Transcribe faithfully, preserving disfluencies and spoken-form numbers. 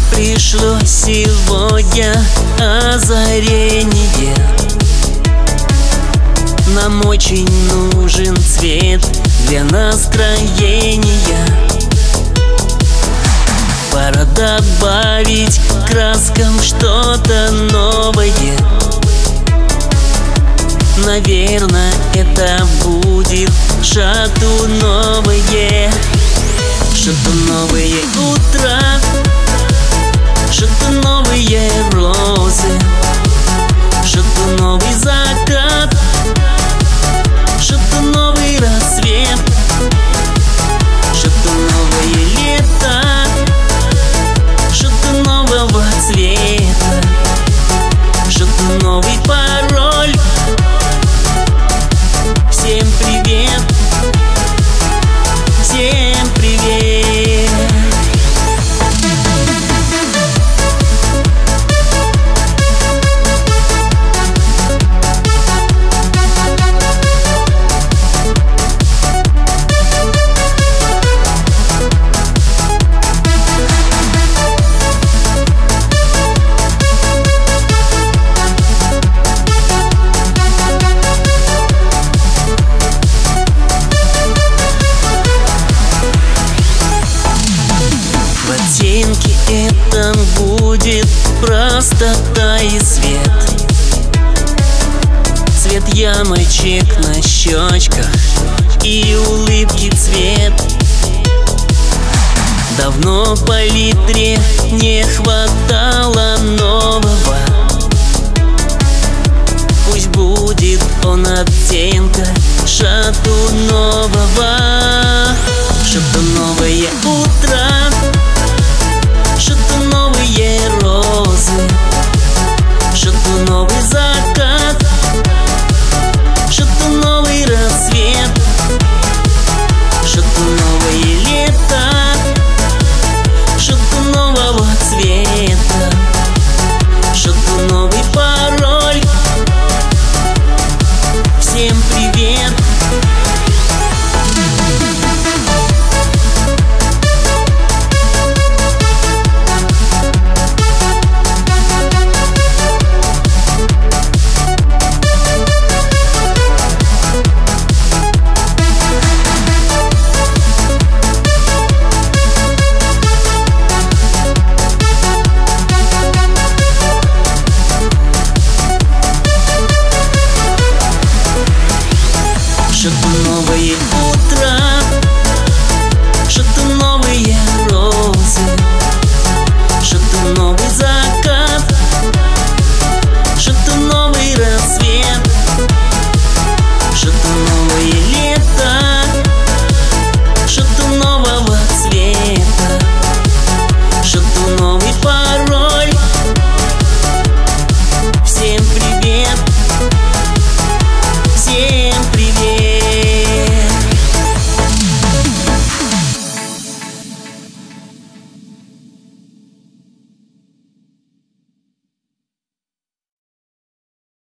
Пришло сегодня озарение. Нам очень нужен цвет для настроения. Пора добавить краскам что-то новое. Наверное, это будет что-то новое. Что-то новое утро, что-то новые розы, что-то новый закат, что-то новый рассвет, что-то новое лето, что-то нового цвета, что-то новый пароль. Всем привет, всем привет. В оттенке этом будет простота и свет. Цвет ямочек на щечках и улыбки цвет. Давно в палитре не хватало нового. Пусть будет он оттенка что-то нового. Что-то новое утро,